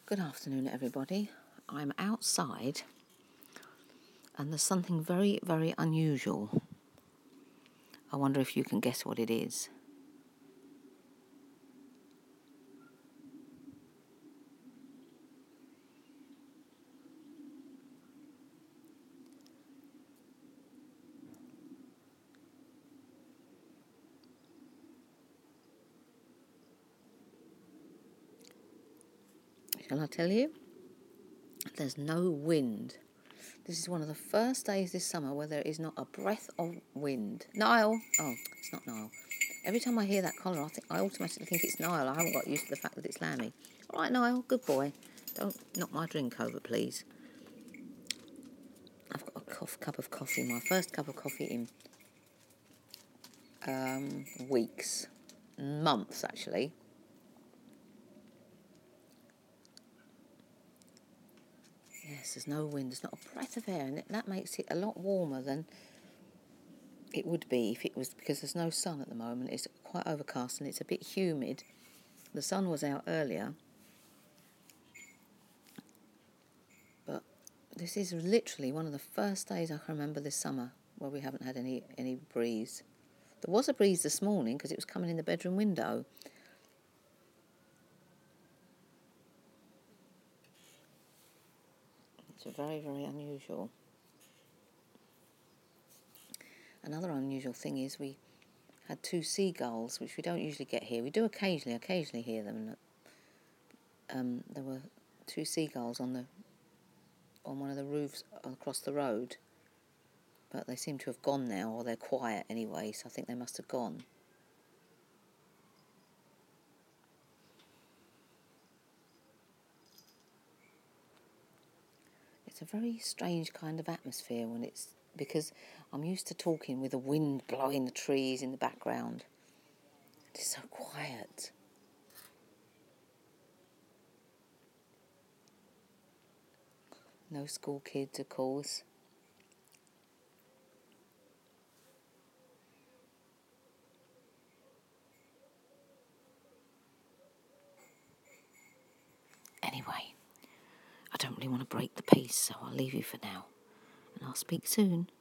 Good afternoon, everybody. I'm outside and there's something very, very unusual. I wonder if you can guess what it is. Shall I tell you? There's no wind. This is one of the first days this summer where there is not a breath of wind. Niall! Oh, it's not Niall. Every time I hear that collar, I automatically think it's Niall. I haven't got used to the fact that it's Lammy. All right, Niall, good boy. Don't knock my drink over, please. I've got a cup of coffee, my first cup of coffee in weeks, months actually. Yes, there's no wind, there's not a breath of air, and that makes it a lot warmer than it would be if it was, because there's no sun at the moment. It's quite overcast and it's a bit humid. The sun was out earlier, but this is literally one of the first days I can remember this summer where we haven't had any breeze. There was a breeze this morning because it was coming in the bedroom window. It's very, very unusual. Another unusual thing is we had two seagulls, which we don't usually get here. We do occasionally hear them. There were two seagulls on one of the roofs across the road, but they seem to have gone now, or they're quiet anyway, so I think they must have gone. It's a very strange kind of atmosphere because I'm used to talking with the wind blowing the trees in the background. It's so quiet. No school kids, of course. Anyway, I don't really want to break the peace, so I'll leave you for now, and I'll speak soon.